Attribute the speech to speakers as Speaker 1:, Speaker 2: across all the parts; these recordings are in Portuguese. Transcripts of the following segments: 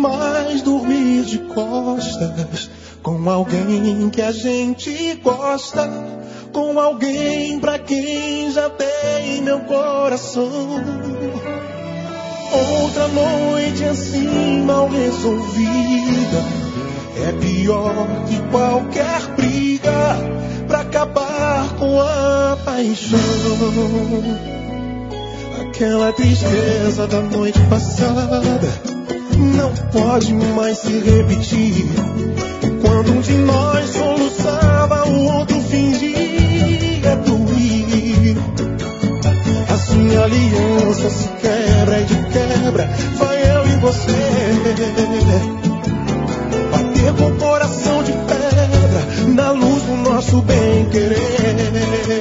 Speaker 1: mais dormir de costas com alguém que a gente gosta, com alguém pra quem já tem meu coração. Outra noite assim mal resolvida é pior que qualquer briga pra acabar com a paixão. Aquela tristeza da noite passada não pode mais se repetir. Quando um de nós soluçava, o outro fingia dormir. Assim a aliança se quebra e de quebra vai eu e você bater com o coração de pedra na luz do nosso bem-querer.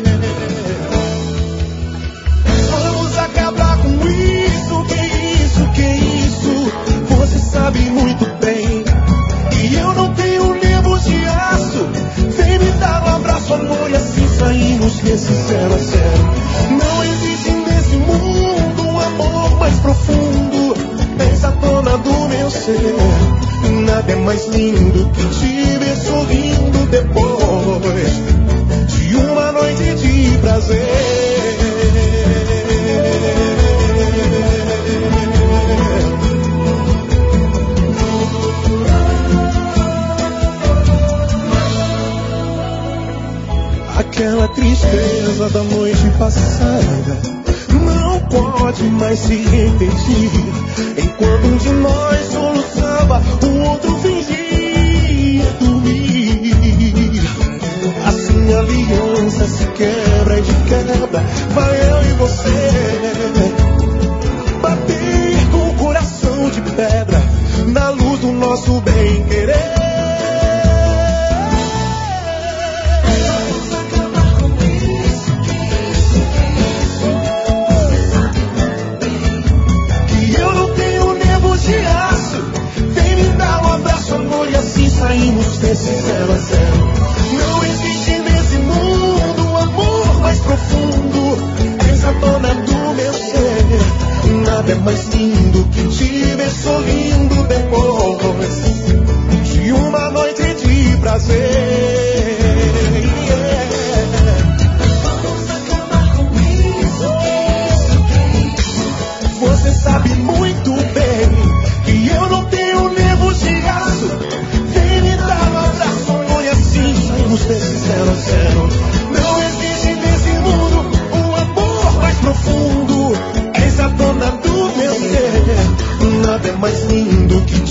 Speaker 1: Vamos acabar com isso, que isso? Você sabe muito bem que eu não tenho nervos de aço. Vem me dar um abraço, amor, e assim saímos desse 0 a 0. Não existe nesse mundo um amor mais profundo. És a dona do meu ser. Nada é mais lindo que te ver sorrindo depois de uma noite de prazer. Aquela tristeza da noite passada não pode mais se repetir. Enquanto um de nós soluçava, o outro fingia dormir. Assim a aliança se quebra e de quebra vai eu e você bater com o coração de pedra na luz do nosso bem-querer. Saímos desse 0 a 0. Não existe nesse mundo um amor mais profundo. És a dona do meu ser. Nada é mais lindo que te ver sorrindo depois de uma noite de prazer. Vamos acabar com isso. Você sabe muito bem que eu não tenho nervos de aço. Desse 0 a 0. Não existe nesse mundo um amor mais profundo. És a dona do meu ser. Nada é mais lindo que